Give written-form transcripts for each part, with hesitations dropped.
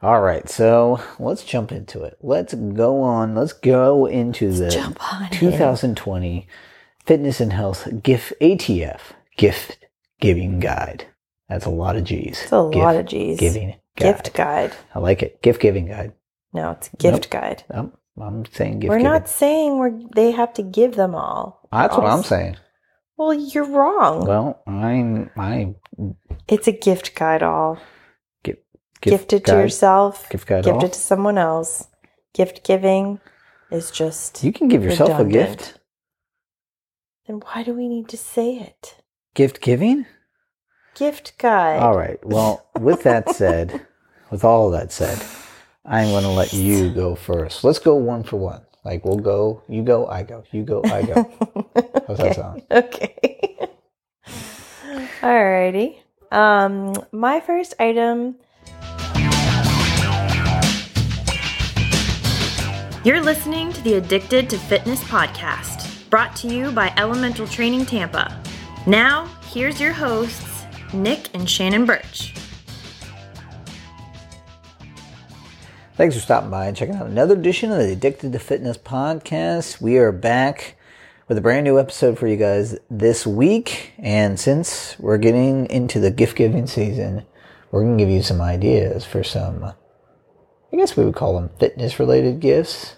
All right, so let's jump into it. Let's go into the jump on 2020 Fitness and Health ATF Gift Giving Guide. That's a lot of G's. It's a lot of G's. Giving guide. Gift guide. I like it. Gift giving guide. No, it's gift guide. I'm saying gift We're giving. not saying they have to give them all. That's what I'm saying. Well, you're wrong. Well, It's a gift guide all. Gift it to guide? yourself. Gift guide Gift all? it to someone else. Gift giving is just You can give yourself redundant. a gift. Then why do we need to say it? Gift giving? Gift guide. All right. Well, with all of that said, I'm going to let you go first. Let's go one for one. Like we'll go, you go, I go, you go, I go. How's that sound? Okay. Alrighty. My first item. You're listening to the Addicted to Fitness podcast, brought to you by Elemental Training Tampa. Now, here's your hosts, Nick and Shannon Birch. Thanks for stopping by and checking out another edition of the Addicted to Fitness podcast. We are back with a brand new episode for you guys this week. And since we're getting into the gift giving season, we're going to give you some ideas for some, I guess we would call them fitness related gifts.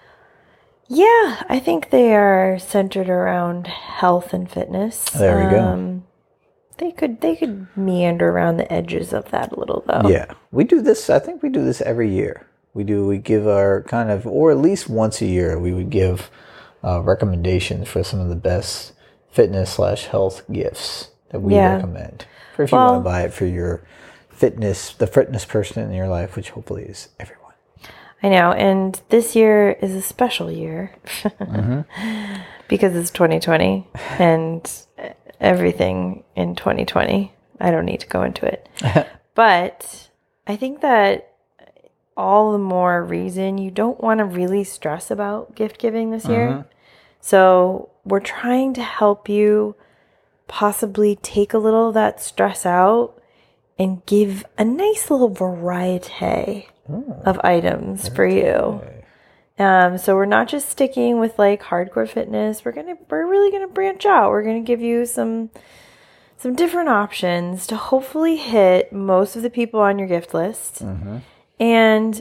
Yeah, I think they are centered around health and fitness. There we go. They could meander around the edges of that a little though. Yeah, we do this. I think we do this every year. We give our kind of, or at least once a year, we would give recommendations for some of the best fitness/health gifts that we recommend. For if you want to buy it for your the fitness person in your life, which hopefully is everyone. I know, and this year is a special year because it's 2020 and everything in 2020. I don't need to go into it. But I think that all the more reason you don't want to really stress about gift giving this year. So we're trying to help you possibly take a little of that stress out and give a nice little variety of items for you. So we're not just sticking with like hardcore fitness. We're really gonna branch out. We're gonna give you some different options to hopefully hit most of the people on your gift list. And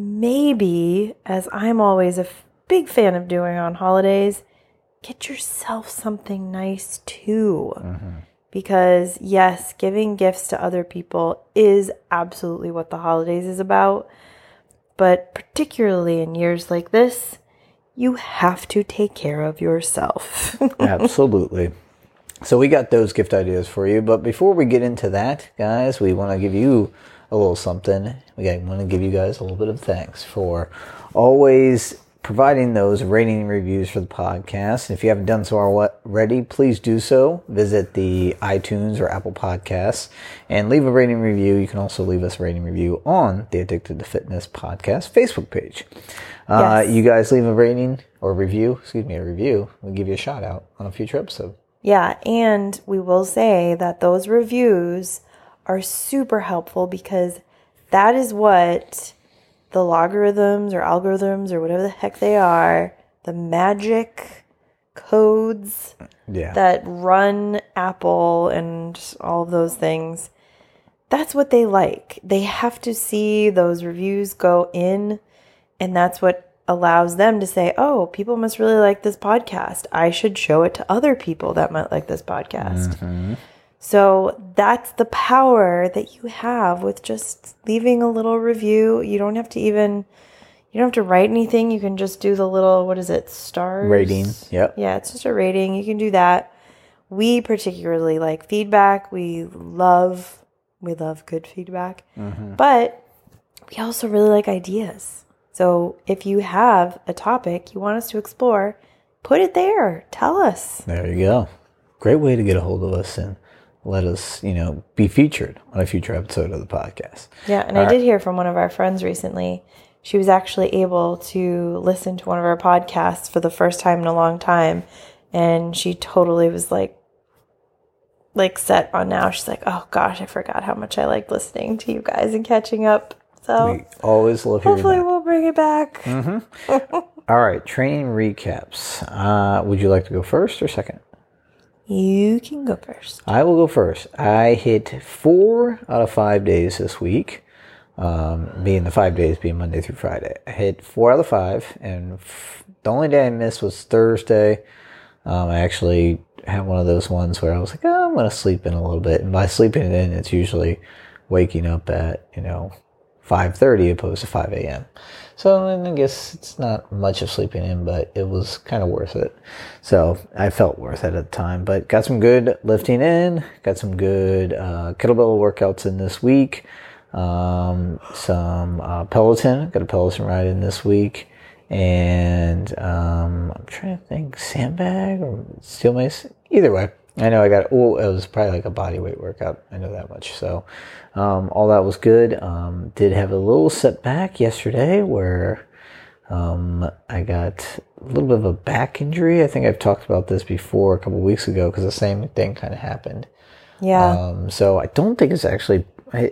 maybe, as I'm always a big fan of doing on holidays, get yourself something nice too. Because yes, giving gifts to other people is absolutely what the holidays is about. But particularly in years like this, you have to take care of yourself. Absolutely. So we got those gift ideas for you. But before we get into that, guys, we want to give you a little something. We want to give you guys a little bit of thanks for always providing those rating and reviews for the podcast. And if you haven't done so already, please do so. Visit the iTunes or Apple Podcasts and leave a rating review. You can also leave us a rating review on the Addicted to Fitness podcast Facebook page. Yes. You guys leave a rating or review, we'll give you a shout out on a future episode. Yeah, and we will say that those reviews are super helpful because that is what the logarithms or algorithms or whatever the heck they are, the magic codes that run Apple and all of those things, that's what they like. They have to see those reviews go in, and that's what allows them to say, oh, people must really like this podcast. I should show it to other people that might like this podcast. So that's the power that you have with just leaving a little review. You don't have to write anything. You can just do the little, stars? Rating. Yep. Yeah, it's just a rating. You can do that. We particularly like feedback. We love good feedback. But we also really like ideas. So if you have a topic you want us to explore, put it there. Tell us. There you go. Great way to get a hold of us and let us, be featured on a future episode of the podcast. Yeah, and I did hear from one of our friends recently. She was actually able to listen to one of our podcasts for the first time in a long time, and she totally was like set on now. She's like, oh gosh, I forgot how much I liked listening to you guys and catching up. So We always love hearing hopefully that. we'll bring it back. All right, training recaps. Would you like to go first or second? You can go first. I will go first. I hit 4 out of 5 days this week, being the 5 days being Monday through Friday. I hit 4 out of 5, and the only day I missed was Thursday. I actually had one of those ones where I was like, oh, I'm going to sleep in a little bit. And by sleeping in, it's usually waking up at, 5:30 opposed to 5 a.m. So I guess it's not much of sleeping in, but it was kind of worth it. So I felt worth it at the time, but got some good lifting in, got some good kettlebell workouts in this week, some Peloton, got a Peloton ride in this week, and I'm trying to think, sandbag or steel mace, either way. I know it was probably like a body weight workout. I know that much. So, all that was good. Did have a little setback yesterday where, I got a little bit of a back injury. I think I've talked about this before a couple weeks ago because the same thing kind of happened. Yeah. So I don't think it's actually, I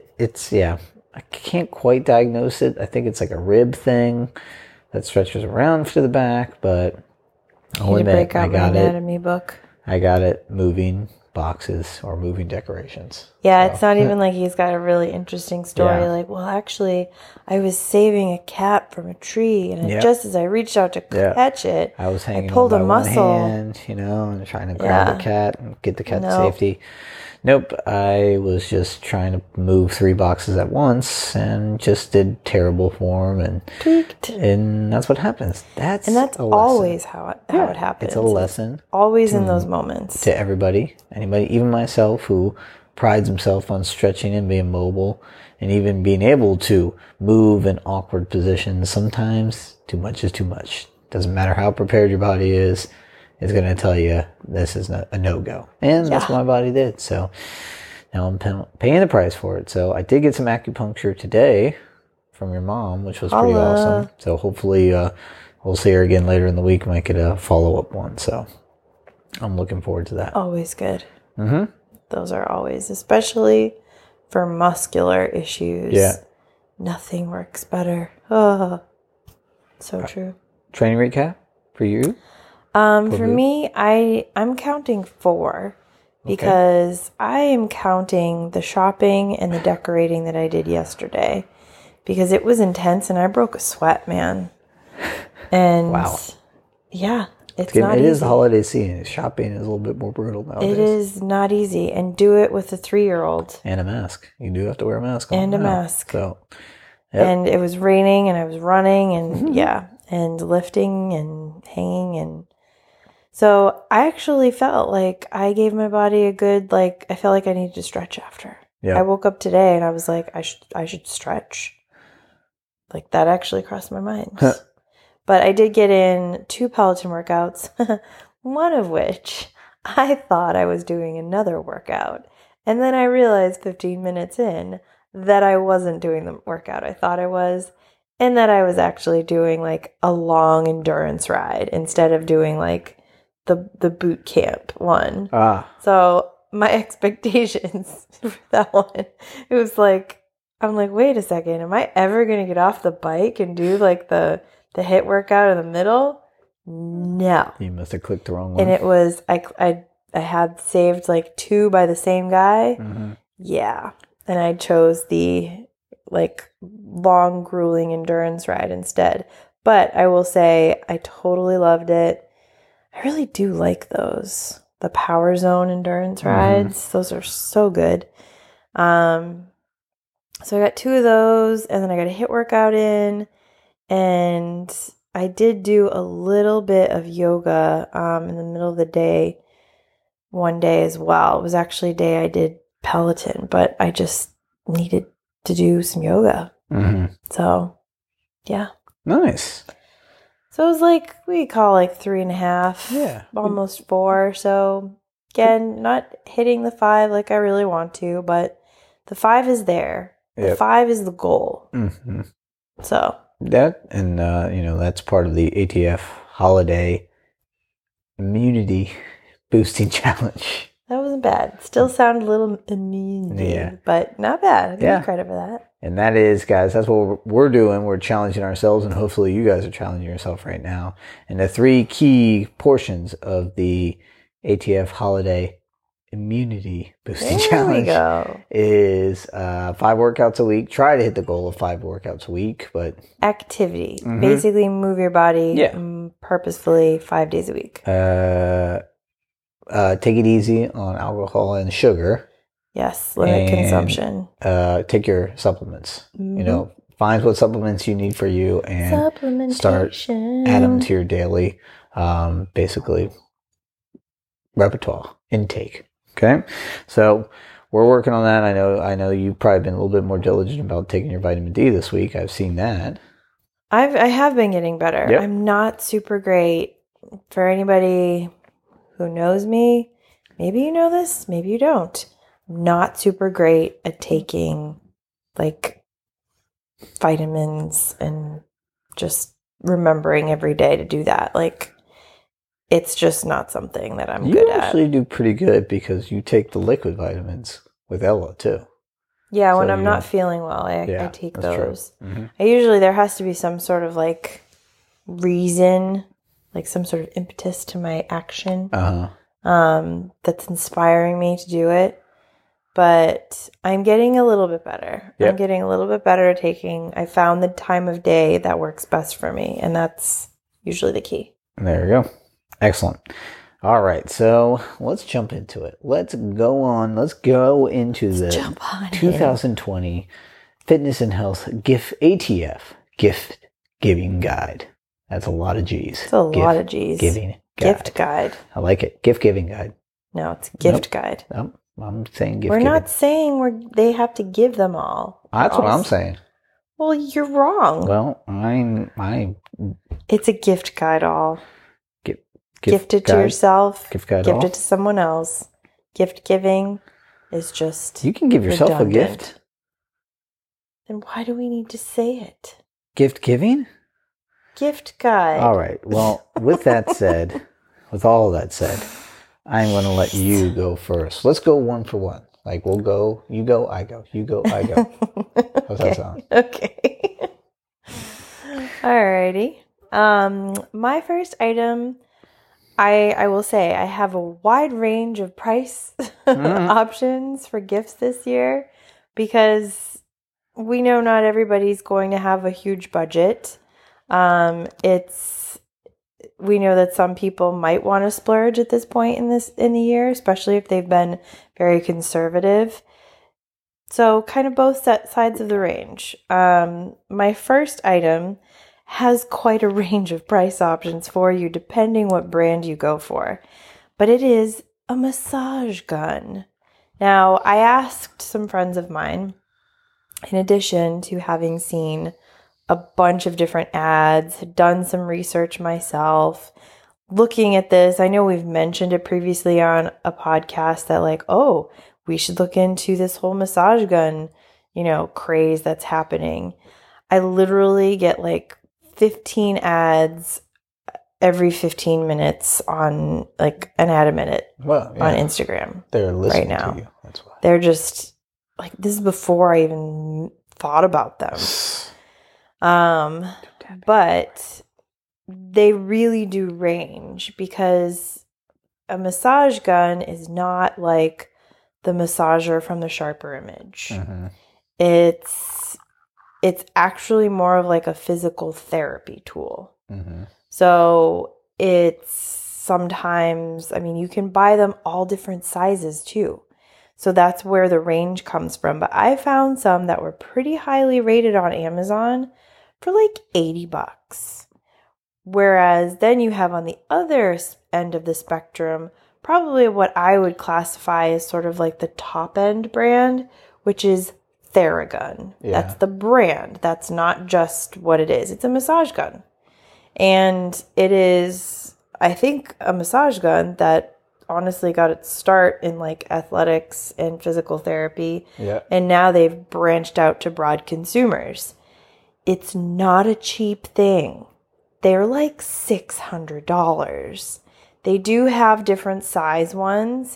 can't quite diagnose it. I think it's like a rib thing that stretches around to the back, but I'll admit, break out my anatomy book. I got it moving boxes or moving decorations. Yeah, So, it's not even like he's got a really interesting story. Yeah. Like, well, actually, I was saving a cat from a tree, and Yep. just as I reached out to catch it, I was hanging pulled on by a muscle. one hand, and trying to grab the cat and get the cat to Nope. safety. Nope, I was just trying to move 3 boxes at once and just did terrible form, and Tweaked. that's what happens. That's And that's a lesson. always how it happens. It's a lesson Always in those moments. to anybody, even myself, who prides himself on stretching and being mobile and even being able to move in awkward positions. Sometimes too much is too much. Doesn't matter how prepared your body is, it's going to tell you this is a no-go. And that's what my body did. So now I'm paying the price for it. So I did get some acupuncture today from your mom, which was pretty awesome. So hopefully we'll see her again later in the week. Might get a follow-up one. So I'm looking forward to that. Always good. Mm-hmm. Those are always, especially for muscular issues. Yeah. Nothing works better. Oh, so true. Training recap for you? For me, I'm counting 4 because I am counting the shopping and the decorating that I did yesterday because it was intense and I broke a sweat, man. And Wow. Yeah, it's not It easy. is the holiday season. Shopping is a little bit more brutal nowadays. It is not easy, and do it with a 3-year-old. And a mask. You do have to wear a mask on And a now. mask. So, yep. And it was raining and I was running and and lifting and hanging, and so I actually felt like I gave my body a good, I felt like I needed to stretch after. Yeah. I woke up today and I was like, I should stretch. Like, that actually crossed my mind. But I did get in 2 Peloton workouts, one of which I thought I was doing another workout. And then I realized 15 minutes in that I wasn't doing the workout I thought I was, and that I was actually doing a long endurance ride instead of doing the boot camp one. So my expectations for that one, it was I'm like, wait a second, am I ever going to get off the bike and do the HIIT workout in the middle? No. You must have clicked the wrong one. And it was, I had saved 2 by the same guy. Mm-hmm. Yeah. And I chose the long, grueling endurance ride instead. But I will say I totally loved it. I really do like those. The Power Zone endurance rides. Those are so good. So I got 2 of those, and then I got a HIIT workout in, and I did do a little bit of yoga in the middle of the day one day as well. It was actually a day I did Peloton, but I just needed to do some yoga. Mm-hmm. So, yeah. Nice. So it was we call 3.5, Yeah. almost 4. So again, not hitting the 5 like I really want to, but the 5 is there. The Yep. 5 is the goal. Mm-hmm. So That, and, that's part of the ATF holiday immunity boosting challenge. that wasn't bad. Still sounded a little immune, Yeah. but not bad. I give Yeah. you credit for that. And that is, guys, that's what we're doing. We're challenging ourselves, and hopefully you guys are challenging yourself right now. And the 3 key portions of the ATF Holiday Immunity Boosting Challenge is 5 workouts a week. Try to hit the goal of 5 workouts a week, but activity. Basically move your body purposefully 5 days a week. Take it easy on alcohol and sugar. Yes, limit consumption. Take your supplements. Find what supplements you need for you and start add them to your daily, basically, repertoire intake. Okay, so we're working on that. I know you've probably been a little bit more diligent about taking your vitamin D this week. I've seen that. I have been getting better. Yep. I'm not super great. For anybody who knows me, maybe you know this, maybe you don't. Not super great at taking like vitamins and just remembering every day to do that. Like, it's just not something that I'm good at. You actually do pretty good because you take the liquid vitamins with Ella too. Yeah, when I'm not feeling well, I take those. There has to be some sort of like reason, like some sort of impetus to my action that's inspiring me to do it. But I'm getting a little bit better. Yep. I'm getting a little bit better at I found the time of day that works best for me, and that's usually the key. There you go. Excellent. All right, so let's jump into it. Let's go into the 2020 Fitness and Health ATF Gift Giving Guide. That's a lot of G's. It's a lot of G's. Gift guide. I like it. Gift Giving Guide. No, it's gift guide. Nope. I'm saying gift We're giving. not saying they have to give them all. That's what I'm saying. Well, you're wrong. Well, It's a gift guide all. Gift it to yourself. Gift guide gift all. It to someone else. Gift giving is just You can give yourself a gift. Then why do we need to say it? Gift giving? Gift guide. All right. Well, with all that said, I'm going to let you go first. Let's go one for one. Like, we'll go, you go, I go. You go, I go. How's that sound? Okay. Alrighty. My first item, I will say I have a wide range of price options for gifts this year because we know not everybody's going to have a huge budget. We know that some people might want to splurge at this point in the year, especially if they've been very conservative. So kind of both sides of the range. My first item has quite a range of price options for you depending what brand you go for. But it is a massage gun. Now, I asked some friends of mine, in addition to having seen a bunch of different ads, had done some research myself, looking at this. I know we've mentioned it previously on a podcast that like, oh, we should look into this whole massage gun, craze that's happening. I literally get like 15 ads every 15 minutes on like an ad a minute on Instagram. They're listening right now. To you. That's why. They're just like, this is before I even thought about them. But they really do range because a massage gun is not like the massager from the Sharper Image. Mm-hmm. It's actually more of like a physical therapy tool. Mm-hmm. So it's sometimes, you can buy them all different sizes too. So that's where the range comes from. But I found some that were pretty highly rated on Amazon for like $80. Whereas then you have on the other end of the spectrum, probably what I would classify as sort of like the top end brand, which is Theragun. Yeah. That's the brand. That's not just what it is. It's a massage gun. And it is, I think, a massage gun that honestly got its start in like athletics and physical therapy. Yeah. And now they've branched out to broad consumers. It's not a cheap thing. They're like $600. They do have different size ones.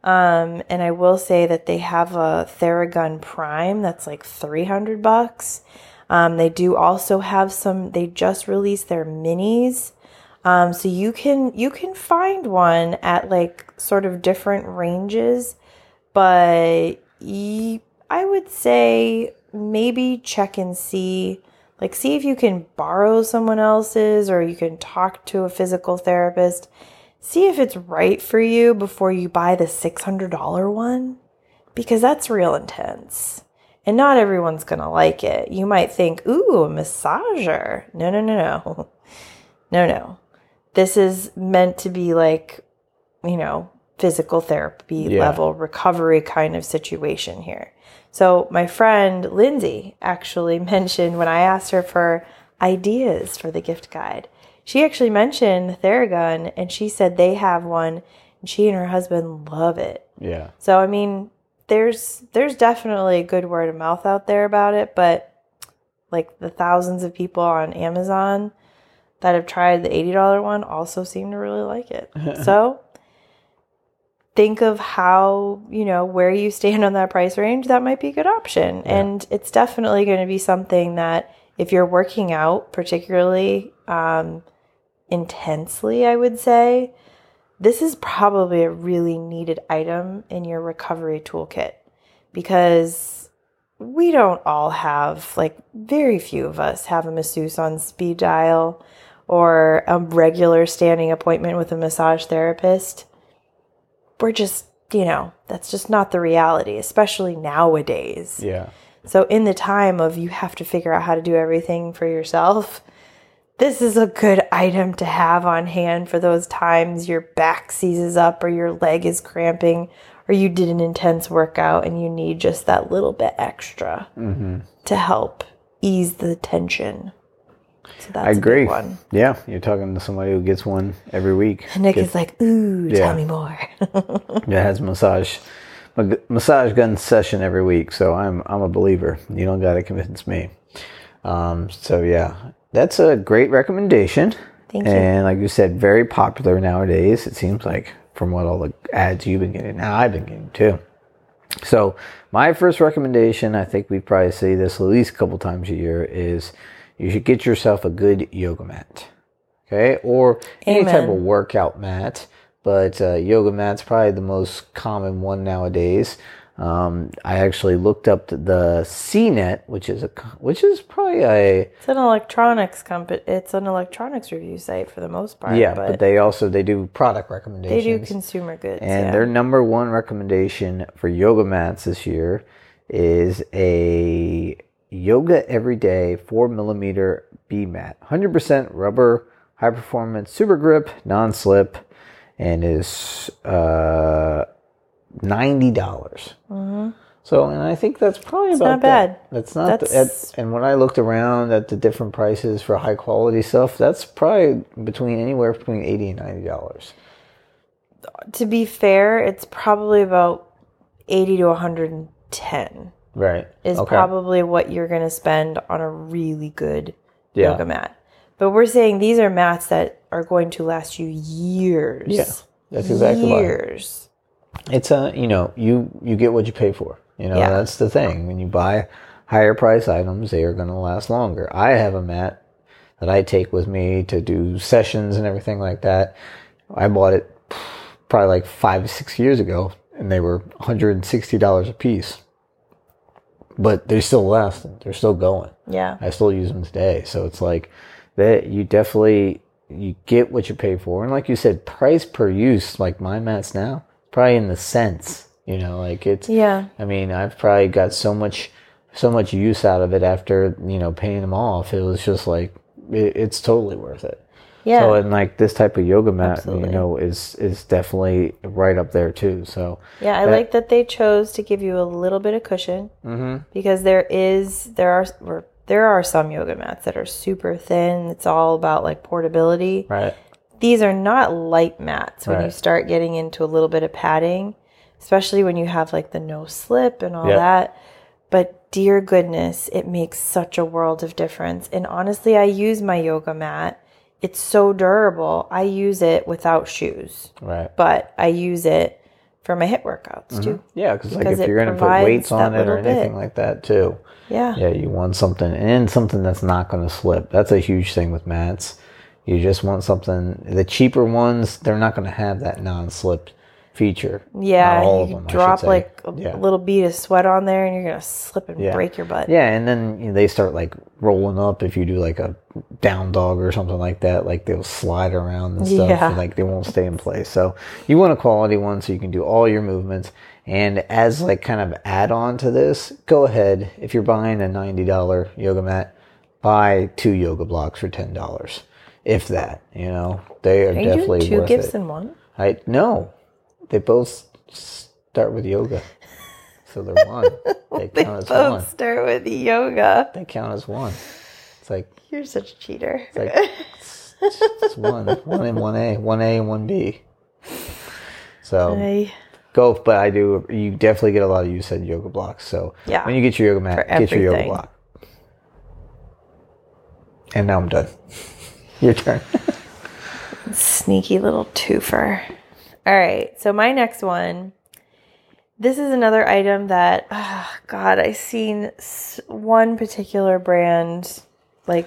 And I will say that they have a Theragun Prime that's like $300. They do also have they just released their minis. So you can find one at like sort of different ranges, but I would say maybe check and see if you can borrow someone else's, or you can talk to a physical therapist. See if it's right for you before you buy the $600 one, because that's real intense. And not everyone's going to like it. You might think, ooh, a massager. No. No. This is meant to be like, physical therapy level recovery kind of situation here. So my friend Lindsay actually mentioned, when I asked her for ideas for the gift guide, she actually mentioned Theragun, and she said they have one, and she and her husband love it. Yeah. So, I mean, there's definitely a good word of mouth out there about it, but like the thousands of people on Amazon that have tried the $80 one also seem to really like it. So think of how, where you stand on that price range. That might be a good option. Yeah. And it's definitely going to be something that if you're working out particularly intensely, I would say, this is probably a really needed item in your recovery toolkit, because we don't all have, very few of us have a masseuse on speed dial or a regular standing appointment with a massage therapist. We're just, that's just not the reality, especially nowadays. Yeah. So in the time of you have to figure out how to do everything for yourself, this is a good item to have on hand for those times your back seizes up, or your leg is cramping, or you did an intense workout and you need just that little bit extra to help ease the tension. So that's I agree. A big one. Yeah, you're talking to somebody who gets one every week. Nick is like, ooh, tell me more. Yeah, has massage gun session every week, so I'm a believer. You don't got to convince me. So yeah, that's a great recommendation. Thank you. And like you said, very popular nowadays. It seems like, from what all the ads you've been getting. Now I've been getting too. So my first recommendation, I think we probably say this at least a couple times a year, is you should get yourself a good yoga mat. Okay? Or any type of workout mat. But yoga mat's probably the most common one nowadays. I actually looked up the CNET, which is probably It's an electronics company. It's an electronics review site for the most part. Yeah, but they do product recommendations. They do consumer goods. And their number one recommendation for yoga mats this year is a Yoga Everyday 4mm B mat, 100% rubber, high performance, super grip, non-slip, and is $90. So, and I think that's probably it's about not bad. That's not and when I looked around at the different prices for high quality stuff, that's probably anywhere between $80 and $90. To be fair, it's probably about $80 to $110. Right. Is probably what you're going to spend on a really good yoga mat. But we're saying these are mats that are going to last you years. Yeah, that's exactly years. It's you get what you pay for. That's the thing. When you buy higher price items, they are going to last longer. I have a mat that I take with me to do sessions and everything like that. I bought it probably like 5 or 6 years ago, and they were $160 a piece. But they're still lasting. They're still going. Yeah. I still use them today. So it's like that. You get what you pay for. And like you said, price per use, like my mats now, probably in the cents. It's. Yeah. I mean, I've probably got so much use out of it after paying them off. It was just like it's totally worth it. Yeah. So, and like this type of yoga mat, is definitely right up there too. So yeah, I like that they chose to give you a little bit of cushion, because there are some yoga mats that are super thin. It's all about like portability. Right. These are not light mats when you start getting into a little bit of padding, especially when you have like the no slip and all that. But dear goodness, it makes such a world of difference. And honestly, I use my yoga mat. It's so durable. I use it without shoes. Right. But I use it for my hip workouts too. Yeah, because like if it you're going to put provides weights on that it or little anything bit. like that too. Yeah. Yeah, you want something, and something that's not going to slip. That's a huge thing with mats. You just want something. The cheaper ones, they're not going to have that non-slip feature. Yeah, Not all you of them, I drop should say. like a Yeah. little bead of sweat on there and you're going to slip and Yeah. break your butt. Yeah, and then they start like rolling up if you do like a down dog or something like that. Like they'll slide around and stuff. Yeah. And like they won't stay in place. So you want a quality one so you can do all your movements. And as like kind of add on to this, go ahead. If you're buying a $90 yoga mat, buy 2 yoga blocks for $10. If that, they are you definitely doing 2 worth gifts it. in one? No, they both start with yoga. So they're one. They count as one. Both start with yoga. They count as one. It's like You're such a cheater. it's one and 1A, 1A and 1B. So I- go, but you definitely get a lot of use in yoga blocks. So Yeah. when you get your yoga mat, For get your yoga everything. block. And now I'm done. Your turn. Sneaky little twofer. All right. So my next one. This is another item that, God, I seen one particular brand. Like,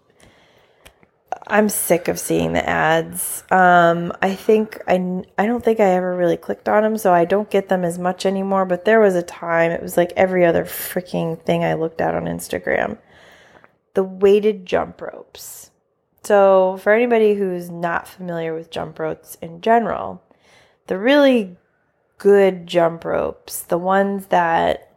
I'm sick of seeing the ads. I don't think I ever really clicked on them, so I don't get them as much anymore. But there was a time, it was like every other freaking thing I looked at on Instagram. The weighted jump ropes. So for anybody who's not familiar with jump ropes in general, the really good jump ropes, the ones that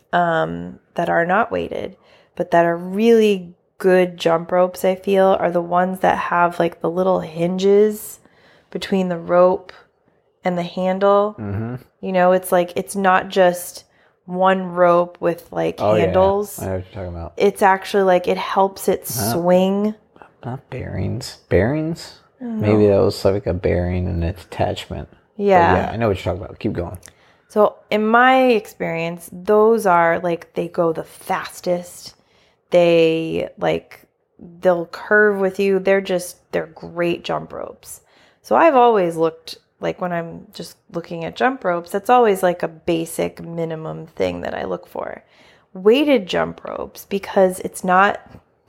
are not weighted, but that are really good jump ropes, I feel, are the ones that have like the little hinges between the rope and the handle. Mm-hmm. It's like, it's not just one rope with like handles. Yeah. I know what you're talking about. It's actually like, it helps it swing. Not bearings. Bearings? Maybe that was like a bearing and its attachment. Yeah. But yeah, I know what you're talking about. Keep going. So in my experience, those are like, they go the fastest. They'll curve with you. They're great jump ropes. So I've always looked, like when I'm just looking at jump ropes, that's always like a basic minimum thing that I look for. Weighted jump ropes, because it's not,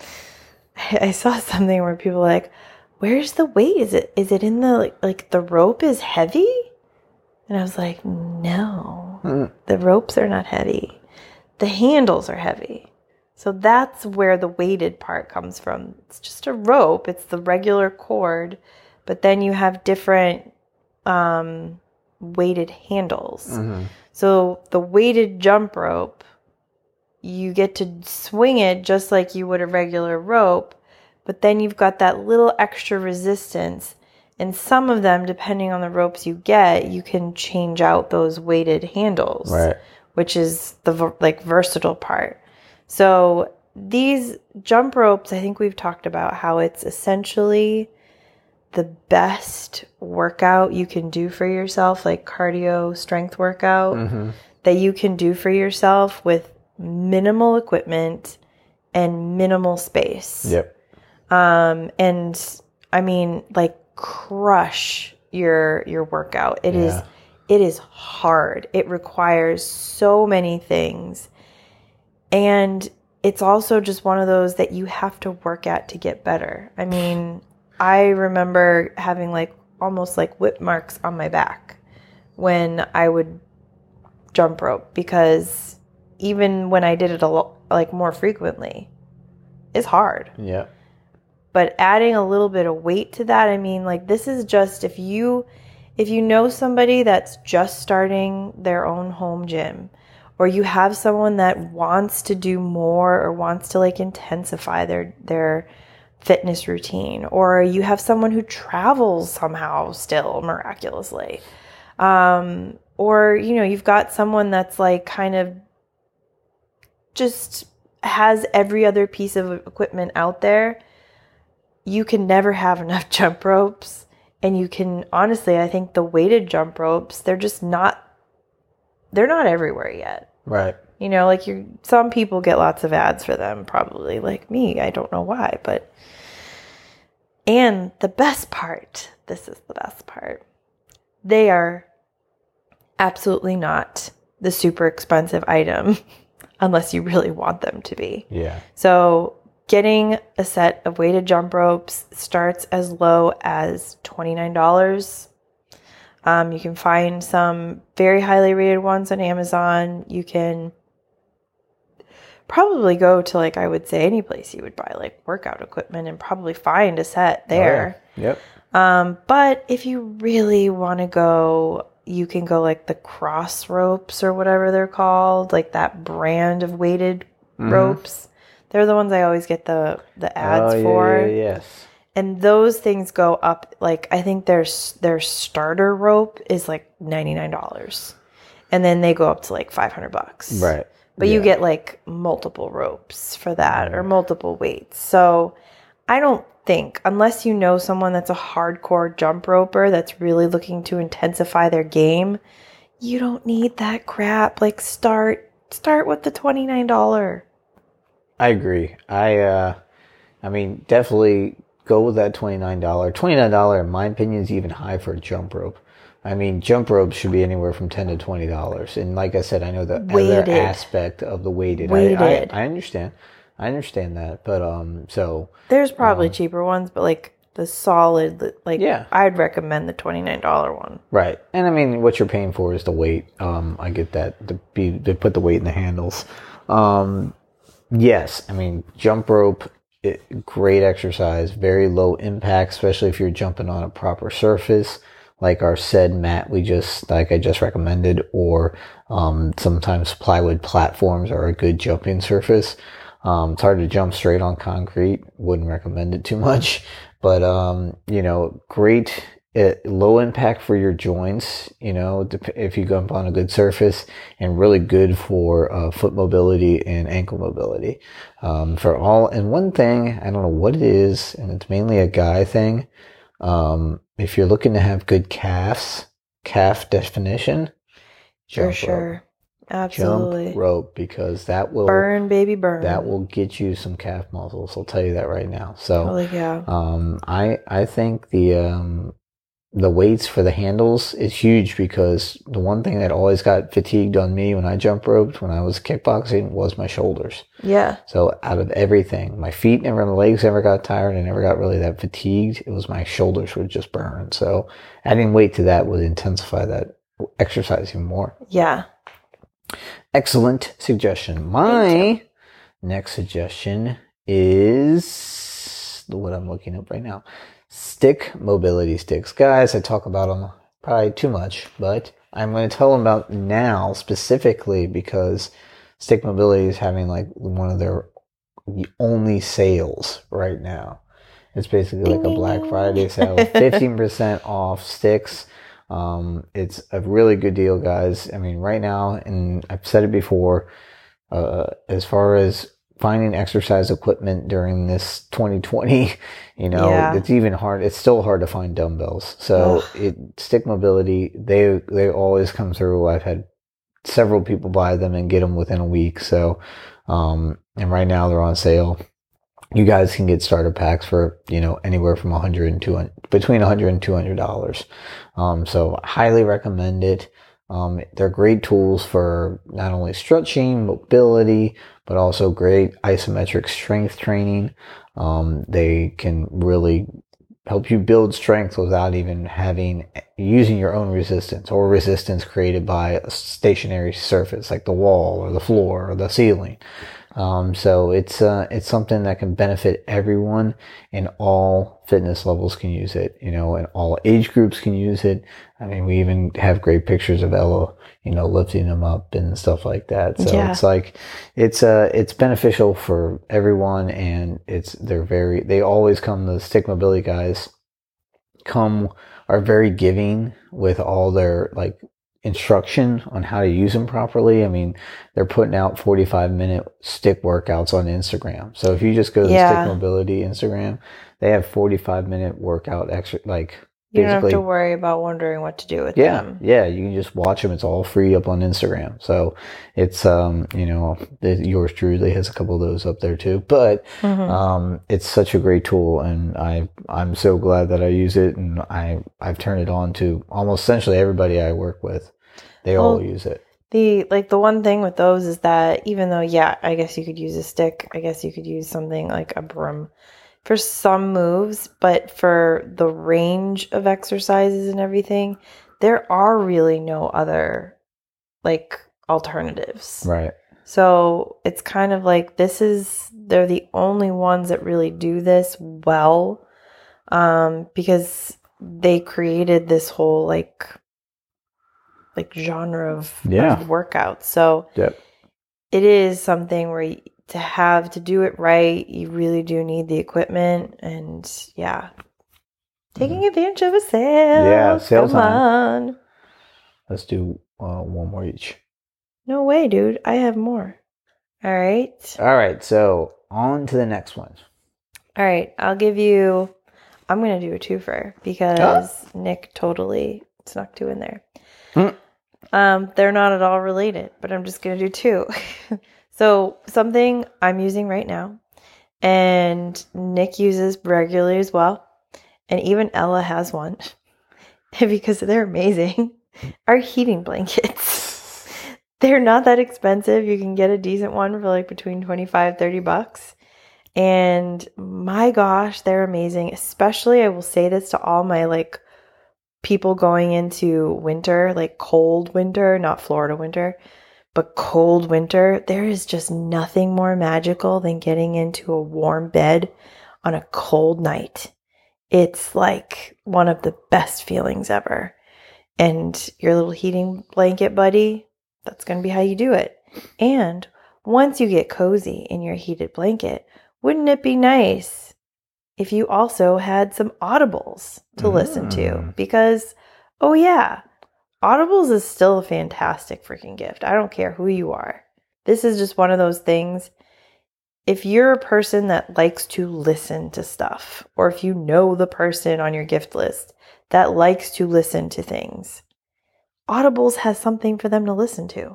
I saw something where people were like, where's the weight? Is it in the, like the rope is heavy? And I was like, no, the ropes are not heavy. The handles are heavy. So that's where the weighted part comes from. It's just a rope. It's the regular cord, but then you have different weighted handles. Mm-hmm. So the weighted jump rope, you get to swing it just like you would a regular rope, but then you've got that little extra resistance. And some of them, depending on the ropes you get, you can change out those weighted handles, right, which is the versatile part. So these jump ropes, I think we've talked about how it's essentially the best workout you can do for yourself, like cardio strength workout that you can do for yourself with minimal equipment and minimal space. Yep. And I mean, like, crush your workout. It is hard. It requires so many things. And it's also just one of those that you have to work at to get better. I mean, I remember having like almost like whip marks on my back when I would jump rope, because even when I did it like more frequently, it's hard. Yeah. But adding a little bit of weight to that, I mean, like, this is just, if you know somebody that's just starting their own home gym, or you have someone that wants to do more or wants to like intensify their fitness routine, or you have someone who travels somehow still miraculously, or, you've got someone that's like kind of just has every other piece of equipment out there, you can never have enough jump ropes. And you can, honestly, I think the weighted jump ropes, they're not everywhere yet. Right. Like some people get lots of ads for them, probably like me. I don't know why, and the best part, this is the best part. They are absolutely not the super expensive item unless you really want them to be. Yeah. So getting a set of weighted jump ropes starts as low as $29. You can find some very highly rated ones on Amazon. You can probably go to, like, I would say any place you would buy like workout equipment and probably find a set there. Oh, yeah. Yep. But if you really want to go, you can go like the Cross ropes or whatever they're called, like that brand of weighted ropes. They're the ones I always get the ads for. Yes. And those things go up, like, I think their starter rope is like $99. And then they go up to like $500. Right. But you get like multiple ropes for that or multiple weights. So I don't think, unless you know someone that's a hardcore jump roper that's really looking to intensify their game, you don't need that crap. Like, start with the $29. I agree. I mean, definitely go with that $29. $29, in my opinion, is even high for a jump rope. I mean, jump ropes should be anywhere from $10 to $20. And like I said, I know the other aspect of the weighted. I understand. I understand that. But, so. There's probably cheaper ones, but like the solid, like, I'd recommend the $29 one. Right. And I mean, what you're paying for is the weight. I get that. They put the weight in the handles. Yes. I mean, jump rope, great exercise, very low impact, especially if you're jumping on a proper surface, like our said mat I just recommended, or sometimes plywood platforms are a good jumping surface. It's hard to jump straight on concrete. Wouldn't recommend it too much, but great. Low impact for your joints, if you jump on a good surface, and really good for foot mobility and ankle mobility. And one thing, I don't know what it is, and it's mainly a guy thing. If you're looking to have good calf definition, for sure. Absolutely. Jump rope, because that will burn, baby, burn. That will get you some calf muscles. I'll tell you that right now. So, holy cow. I think the weights for the handles is huge, because the one thing that always got fatigued on me when I jump roped when I was kickboxing was my shoulders. Yeah. So out of everything, my feet never, my legs never got tired. I never got really that fatigued. It was my shoulders would just burn. So adding weight to that would intensify that exercise even more. Yeah. Excellent suggestion. My next suggestion is what I'm looking up right now. Stick mobility sticks. Guys, I talk about them probably too much, but I'm going to tell them about now specifically because Stick Mobility is having like one of their only sales right now. It's basically like a Black Friday sale, 15% off sticks. It's a really good deal, guys. I mean, right now, and I've said it before, as far as finding exercise equipment during this 2020, it's even hard. It's still hard to find dumbbells. So Stick Mobility, they always come through. I've had several people buy them and get them within a week. So, and right now they're on sale. You guys can get starter packs for, anywhere from $100 and $200, between $100 and $200. So highly recommend it. They're great tools for not only stretching, mobility, but also great isometric strength training. They can really help you build strength without even using your own resistance or resistance created by a stationary surface like the wall or the floor or the ceiling. So it's something that can benefit everyone, and all fitness levels can use it, and all age groups can use it. I mean, we even have great pictures of Ella, lifting them up and stuff like that. So it's like, it's beneficial for everyone, and they always come, the Stick Mobility guys are very giving with all their instruction on how to use them properly. I mean, they're putting out 45-minute stick workouts on Instagram. So if you just go to the Stick Mobility Instagram, they have 45-minute workout you don't have to worry about wondering what to do with them. Yeah, you can just watch them. It's all free up on Instagram. So it's, yours truly has a couple of those up there too. But it's such a great tool, and I'm so glad that I use it, and I've turned it on to almost essentially everybody I work with. They all use it. The one thing with those is that even though, yeah, I guess you could use a stick, I guess you could use something like a broom for some moves, but for the range of exercises and everything, there are really no other like alternatives. Right. So it's kind of like they're the only ones that really do this well, because they created this whole like genre of workouts. So it is something where to do it right, you really do need the equipment, and taking advantage of a sale. Yeah, sale Come time. on. Let's do one more each. No way, dude. I have more. All right. All right. So on to the next one. All right. I'm going to do a twofer because Nick totally snuck two in there. They're not at all related, but I'm just going to do two. So something I'm using right now and Nick uses regularly as well. And even Ella has one because they're amazing. Are heating blankets. They're not that expensive. You can get a decent one for like between $25-$30. And my gosh, they're amazing. Especially, I will say this to all my like people going into winter, like cold winter, not Florida winter, but cold winter. There is just nothing more magical than getting into a warm bed on a cold night. It's like one of the best feelings ever. And your little heating blanket buddy, that's going to be how you do it. And once you get cozy in your heated blanket, wouldn't it be nice if you also had some audibles to listen to? Because, oh yeah, audibles is still a fantastic freaking gift. I don't care who you are. This is just one of those things. If you're a person that likes to listen to stuff, or if you know the person on your gift list that likes to listen to things, Audibles has something for them to listen to.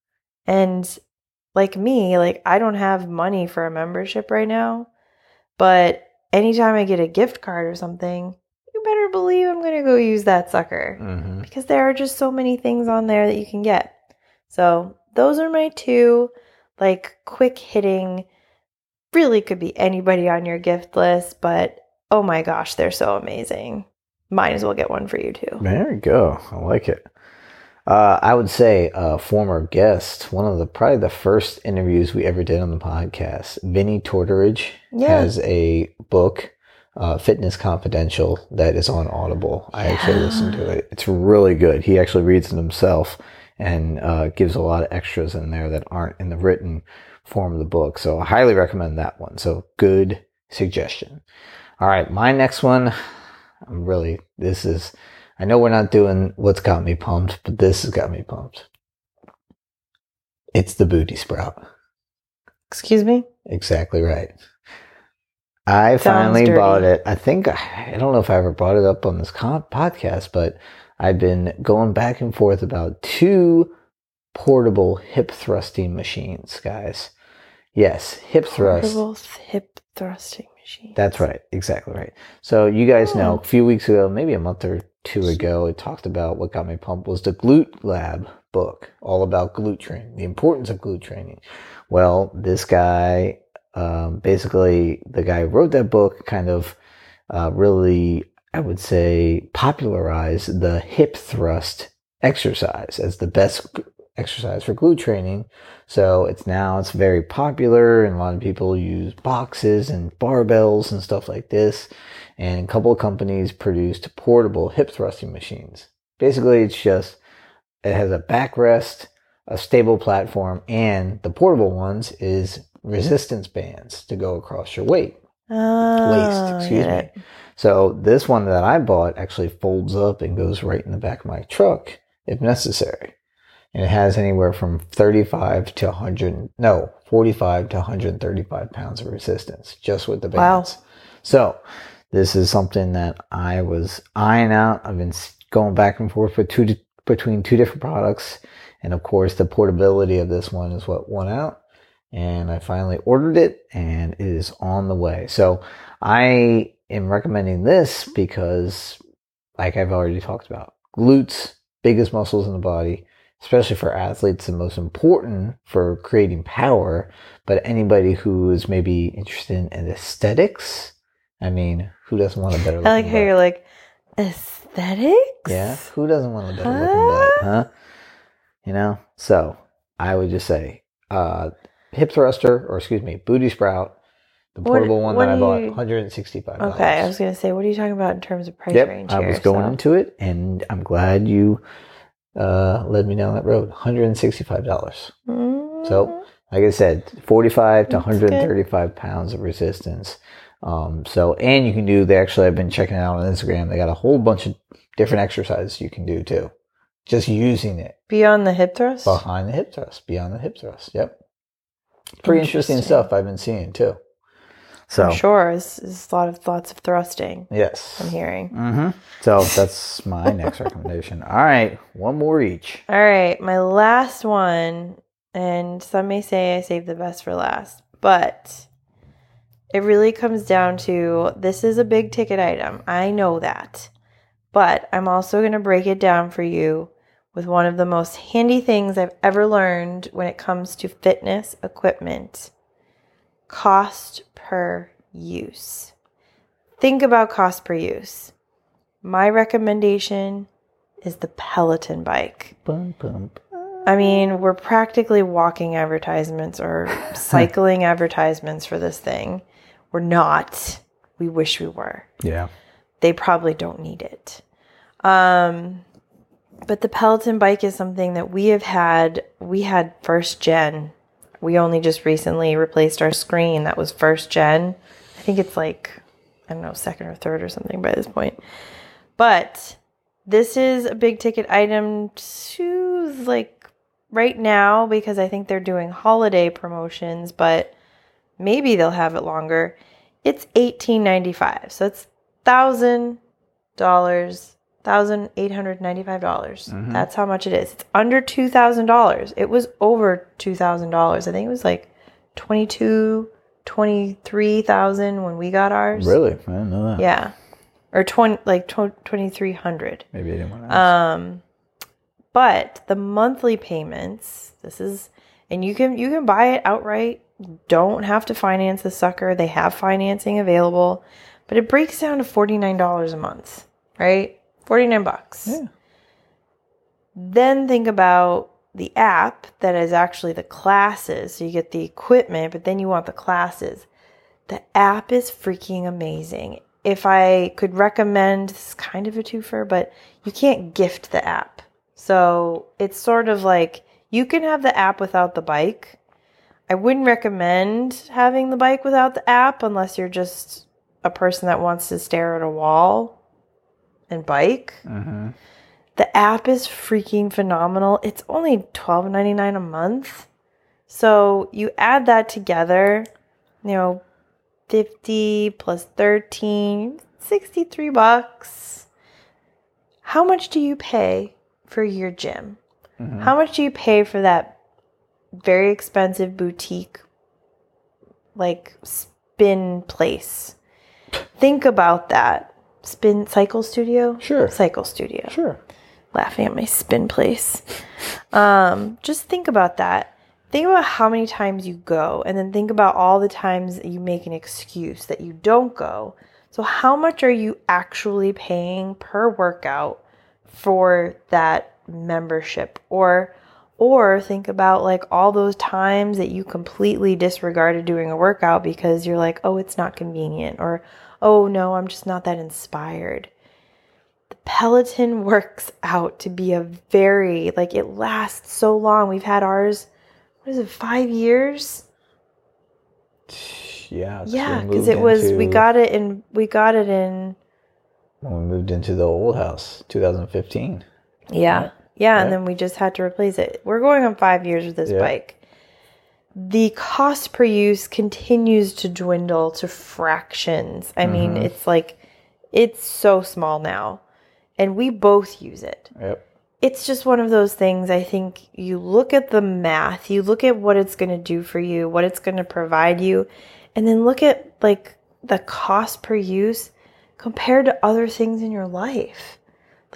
And like me, like I don't have money for a membership right now, but anytime I get a gift card or something, you better believe I'm going to go use that sucker because there are just so many things on there that you can get. So those are my two like quick hitting, really could be anybody on your gift list, but oh my gosh, they're so amazing. Might as well get one for you too. There you go. I like it. I would say a former guest, one of probably the first interviews we ever did on the podcast, Vinny Tortorich has a book, Fitness Confidential, that is on Audible. I actually listened to it. It's really good. He actually reads it himself and gives a lot of extras in there that aren't in the written form of the book. So I highly recommend that one. So good suggestion. All right, my next one, I know we're not doing what's got me pumped, but this has got me pumped. It's the Booty Sprout. Excuse me? Exactly right. I finally bought it. I don't know if I ever brought it up on this podcast, but I've been going back and forth about 2 portable hip thrusting machines, guys. Yes, hip thrust. Portable hip thrusting machines. That's right. Exactly right. So you guys know, a few weeks ago, maybe a month or 2 ago, it talked about what got me pumped was the Glute Lab book, all about glute training, the importance of glute training. Well, this guy, basically the guy who wrote that book kind of really, I would say, popularized the hip thrust exercise as the best exercise for glute training. So it's very popular, and a lot of people use boxes and barbells and stuff like this. And a couple of companies produced portable hip thrusting machines. Basically, it has a backrest, a stable platform, and the portable ones is resistance bands to go across your waist. Excuse me. So this one that I bought actually folds up and goes right in the back of my truck if necessary. And it has anywhere from 45 to 135 pounds of resistance just with the bands. Wow. So this is something that I was eyeing out. I've been going back and forth between 2 different products. And of course, the portability of this one is what won out. And I finally ordered it, and it is on the way. So I am recommending this because, like I've already talked about, glutes, biggest muscles in the body, especially for athletes, the most important for creating power. But anybody who is maybe interested in aesthetics, I mean, who doesn't want a better looking I like how you're like, aesthetics? Yeah, who doesn't want a better looking butt, huh? You know? So, I would just say, hip thruster, or excuse me, booty sprout, the portable one that I bought, $165. Okay, I was going to say, what are you talking about in terms of price range here? I was going into it, and I'm glad you led me down that road. $165. So, like I said, 45 to 135 pounds of resistance. And you can do, I've been checking it out on Instagram. They got a whole bunch of different exercises you can do too. Just using it. Beyond the hip thrust? Beyond the hip thrust. Yep. Pretty interesting stuff I've been seeing too. So I'm sure it's lots of thrusting. Yes. I'm hearing. Mm-hmm. So that's my next recommendation. All right. One more each. All right. My last one, and some may say I saved the best for last, but it really comes down to, this is a big ticket item. I know that. But I'm also going to break it down for you with one of the most handy things I've ever learned when it comes to fitness equipment. Cost per use. Think about cost per use. My recommendation is the Peloton bike. Bum, bum. I mean, we're practically walking advertisements or cycling advertisements for this thing. We're not. We wish we were. Yeah. They probably don't need it. But the Peloton bike is something that we had first gen. We only just recently replaced our screen. That was first gen. I think it's like, I don't know, second or third or something by this point. But this is a big ticket item to, like, right now, because I think they're doing holiday promotions, but maybe they'll have it longer. It's $1,895. So it's $1,000, $1,895. That's how much it is. It's under $2,000. It was over $2,000. I think it was like $23,000 when we got ours. Really? I didn't know that. Yeah. Or 2,300. Maybe I didn't want to ask. But the monthly payments, and you can buy it outright. Don't have to finance the sucker. They have financing available, but it breaks down to $49 a month, right? $49. Yeah. Then think about the app that is actually the classes. So you get the equipment, but then you want the classes. The app is freaking amazing. If I could recommend, this is kind of a twofer, but you can't gift the app. So it's sort of like, you can have the app without the bike. I wouldn't recommend having the bike without the app unless you're just a person that wants to stare at a wall and bike. Mm-hmm. The app is freaking phenomenal. It's only $12.99 a month. So you add that together, 50 plus 13, $63. How much do you pay for your gym? Mm-hmm. How much do you pay for that very expensive boutique, like, spin place? Think about that. Cycle studio? Sure. Cycle studio. Sure. Laughing at my spin place. Just think about that. Think about how many times you go, and then think about all the times that you make an excuse that you don't go. So how much are you actually paying per workout for that membership? Or think about, like, all those times that you completely disregarded doing a workout because you're like, oh, it's not convenient, or, oh no, I'm just not that inspired. The Peloton works out to be a very, like, it lasts so long. We've had ours, 5 years? Yeah. Yeah, because we got it in when we moved into the old house, 2015. Yeah, and then we just had to replace it. We're going on 5 years with this bike. The cost per use continues to dwindle to fractions. I mean, it's like, it's so small now. And we both use it. Yep. It's just one of those things. I think you look at the math, you look at what it's going to do for you, what it's going to provide you, and then look at, like, the cost per use compared to other things in your life. Like,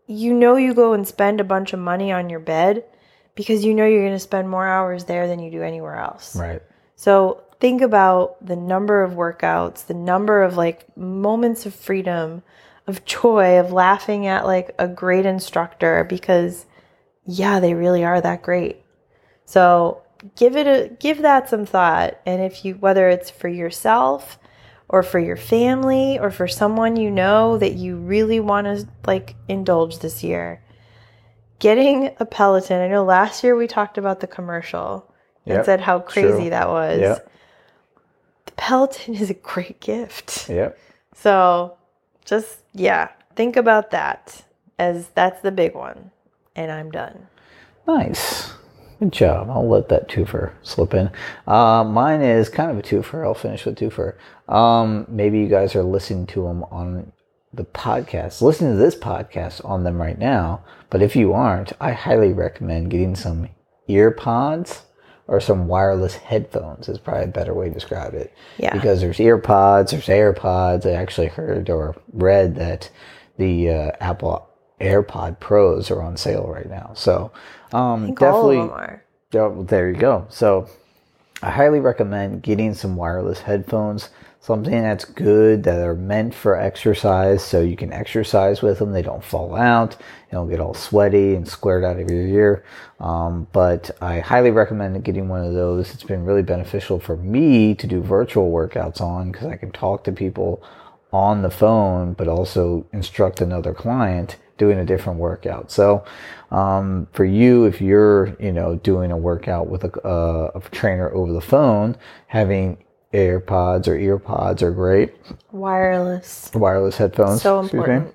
you go and spend a bunch of money on your bed because you know you're going to spend more hours there than you do anywhere else. Right. So think about the number of workouts, the number of like moments of freedom, of joy, of laughing at like a great instructor because yeah, they really are that great. So give that some thought. And whether it's for yourself or for your family or for someone you know that you really want to like indulge this year, getting a Peloton. I know last year we talked about the commercial and said how crazy that was. Yep. The Peloton is a great gift. Yep. So just, think about that as that's the big one. And I'm done. Nice. Good job. I'll let that twofer slip in. Mine is kind of a twofer. I'll finish with twofer. Maybe you guys are listening to them on the podcast, listening to this podcast on them right now. But if you aren't, I highly recommend getting some ear pods or some wireless headphones is probably a better way to describe it. Yeah. Because there's ear pods, there's AirPods. I actually heard or read that the Apple AirPod Pros are on sale right now. So I think definitely, all of them are. Oh, there you go. So I highly recommend getting some wireless headphones, something that's good, that are meant for exercise, so you can exercise with them. They don't fall out. You don't get all sweaty and squared out of your ear. But I highly recommend getting one of those. It's been really beneficial for me to do virtual workouts on because I can talk to people on the phone, but also instruct another client doing a different workout. So for you, if you're doing a workout with a trainer over the phone, having AirPods or EarPods are great. Wireless headphones. So important.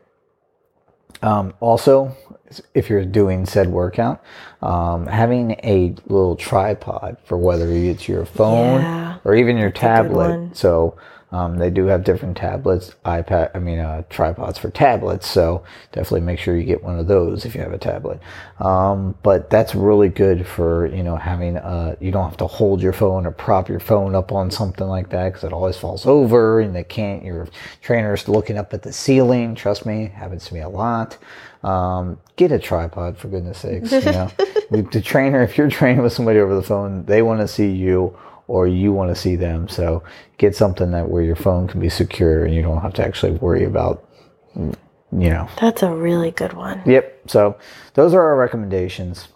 Also, if you're doing said workout, having a little tripod for whether it's your phone or even your tablet. So they do have different tablets, tripods for tablets. So definitely make sure you get one of those if you have a tablet. But that's really good for, having, you don't have to hold your phone or prop your phone up on something like that because it always falls over and your trainer's looking up at the ceiling. Trust me, happens to me a lot. Get a tripod for goodness sakes. The trainer, if you're training with somebody over the phone, they want to see you or you want to see them. So get something where your phone can be secure and you don't have to actually worry about, That's a really good one. Yep. So those are our recommendations.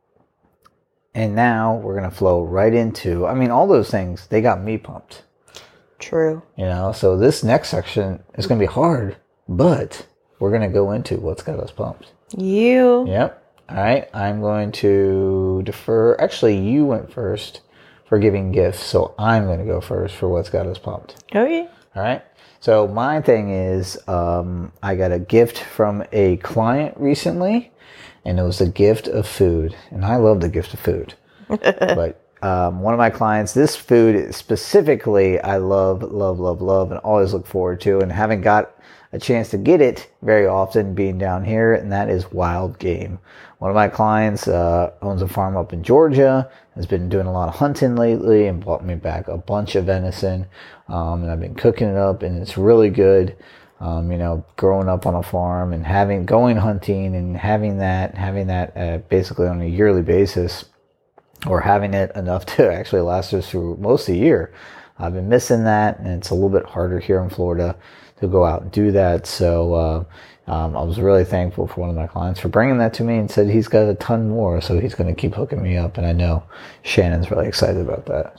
And now we're going to flow right into, all those things, they got me pumped. True. So this next section is going to be hard, but we're going to go into what's got us pumped. Yep. All right. I'm going to defer. Actually, you went first for giving gifts, so I'm going to go first for what's got us pumped. Okay. All right. So my thing is, I got a gift from a client recently, and it was a gift of food, and I love the gift of food. But one of my clients, this food specifically, I love, and always look forward to, and haven't got a chance to get it very often being down here, and that is wild game. One of my clients owns a farm up in Georgia, has been doing a lot of hunting lately and brought me back a bunch of venison, and I've been cooking it up, and it's really good. Growing up on a farm and going hunting and having that basically on a yearly basis, or having it enough to actually last us through most of the year. I've been missing that, and it's a little bit harder here in Florida to go out and do that. So I was really thankful for one of my clients for bringing that to me and said he's got a ton more, so he's going to keep hooking me up. And I know Shannon's really excited about that.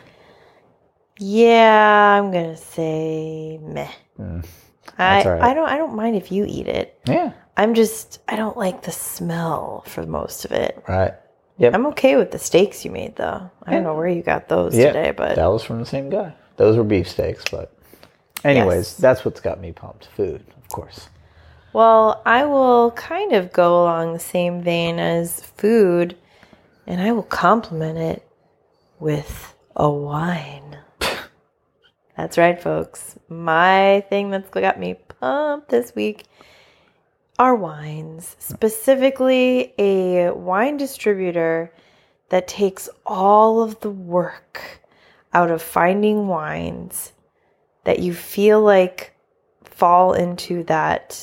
Yeah, I'm going to say meh. That's all right. I don't mind if you eat it. Yeah. I don't like the smell for most of it. Right. Yep. I'm okay with the steaks you made, though. I don't know where you got those today, but that was from the same guy. Those were beef steaks, but anyways, That's what's got me pumped. Food, of course. Well, I will kind of go along the same vein as food, and I will complement it with a wine. That's right, folks. My thing that's got me pumped this week are wines, specifically a wine distributor that takes all of the work out of finding wines that you feel like fall into that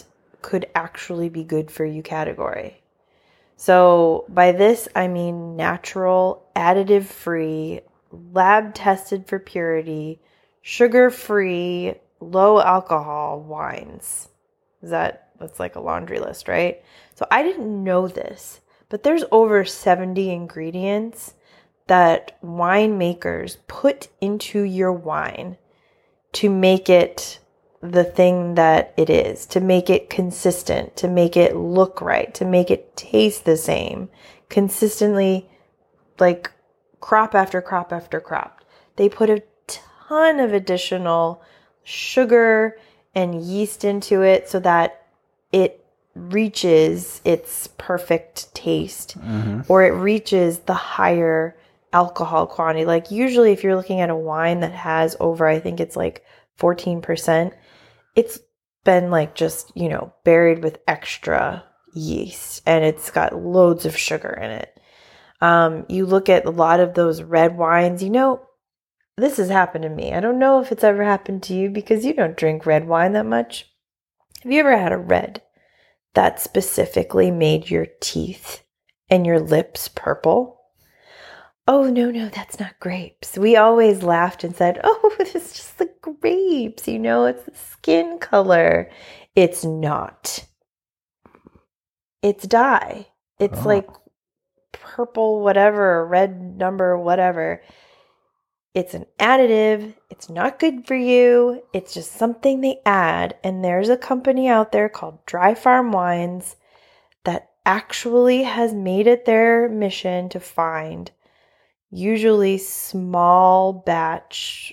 could actually be good for you category. So by this, I mean natural, additive-free, lab-tested for purity, sugar-free, low-alcohol wines. That's like a laundry list, right? So I didn't know this, but there's over 70 ingredients that winemakers put into your wine to make it the thing that it is, to make it consistent, to make it look right, to make it taste the same, consistently, like crop after crop after crop. They put a ton of additional sugar and yeast into it so that it reaches its perfect taste, or it reaches the higher alcohol quantity. Like usually if you're looking at a wine that has over, I think it's like 14%, it's been like just, buried with extra yeast and it's got loads of sugar in it. You look at a lot of those red wines, this has happened to me. I don't know if it's ever happened to you because you don't drink red wine that much. Have you ever had a red that specifically made your teeth and your lips purple? Oh, no, that's not grapes. We always laughed and said, oh, it's just the grapes, it's the skin color. It's not. It's dye. It's like purple whatever, red number whatever. It's an additive. It's not good for you. It's just something they add. And there's a company out there called Dry Farm Wines that actually has made it their mission to find usually small batch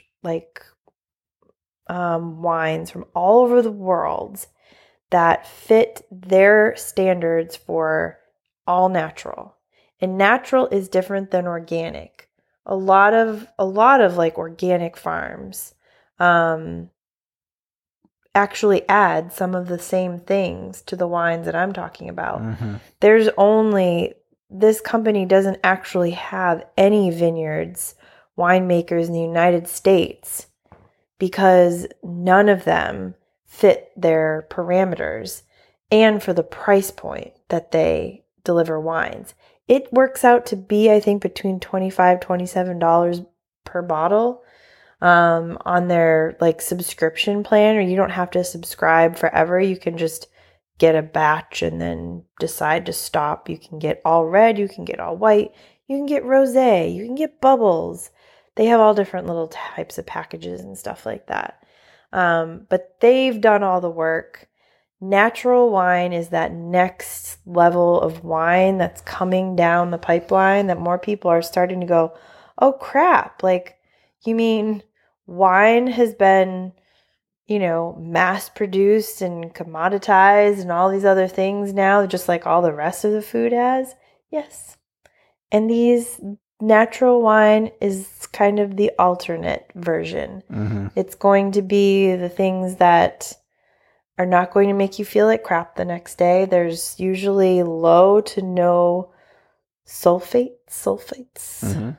wines from all over the world that fit their standards for all natural. And natural is different than organic. A lot of like organic farms actually add some of the same things to the wines that I'm talking about. This company doesn't actually have any vineyards, winemakers in the United States because none of them fit their parameters and for the price point that they deliver wines. It works out to be, I think, between $25, $27 per bottle on their subscription plan, or you don't have to subscribe forever. You can just get a batch and then decide to stop. You can get all red, you can get all white, you can get rosé, you can get bubbles. They have all different little types of packages and stuff like that. But they've done all the work. Natural wine is that next level of wine that's coming down the pipeline that more people are starting to go, oh crap, you mean wine has been mass produced and commoditized and all these other things now, just like all the rest of the food has? Yes. And these natural wine is kind of the alternate version. It's going to be the things that are not going to make you feel like crap the next day. There's usually low to no sulfates,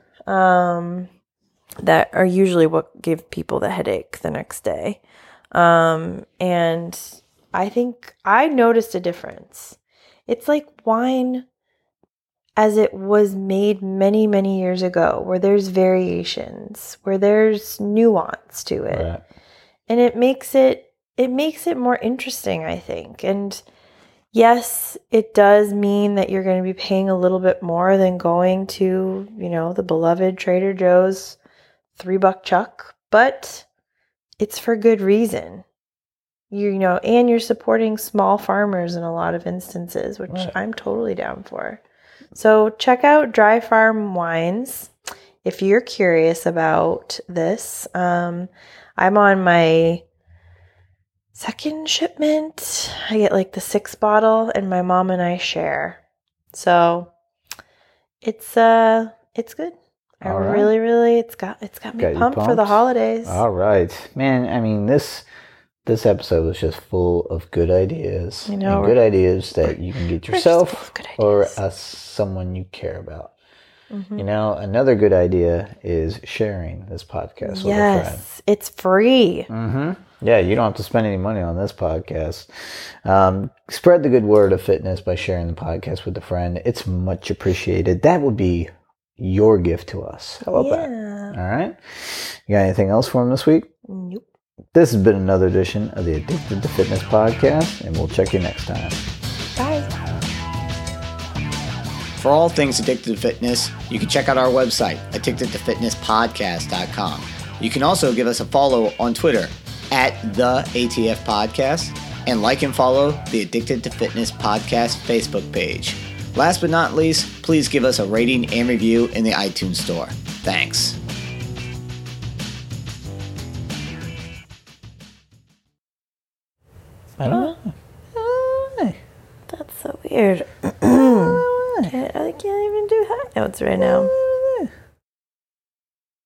that are usually what give people the headache the next day. And I think I noticed a difference. It's like wine as it was made many, many years ago, where there's variations, where there's nuance to it. Right. And it makes it more interesting, I think. And yes, it does mean that you're going to be paying a little bit more than going to, the beloved Trader Joe's $3 chuck, but it's for good reason. And you're supporting small farmers in a lot of instances, which I'm totally down for. So check out Dry Farm Wines if you're curious about this. I'm on my second shipment. I get the 6 bottle, and my mom and I share. So it's good. Really, it's got me pumped for the holidays. All right, man. I mean, this episode was just full of good ideas. And good ideas that you can get yourself or someone you care about. You know, another good idea is sharing this podcast with a friend. Yes, it's free. Yeah, you don't have to spend any money on this podcast. Spread the good word of fitness by sharing the podcast with a friend. It's much appreciated. That would be your gift to us. How about that? All right. You got anything else for him this week? Nope. This has been another edition of the Addicted to Fitness podcast, and we'll check you next time. Bye. For all things Addicted to Fitness, you can check out our website, addictedtofitnesspodcast.com. You can also give us a follow on Twitter at the ATF Podcast, and like and follow the Addicted to Fitness Podcast Facebook page. Last but not least, please give us a rating and review in the iTunes Store. Thanks. I don't know. That's so weird. I can't even do high notes right now.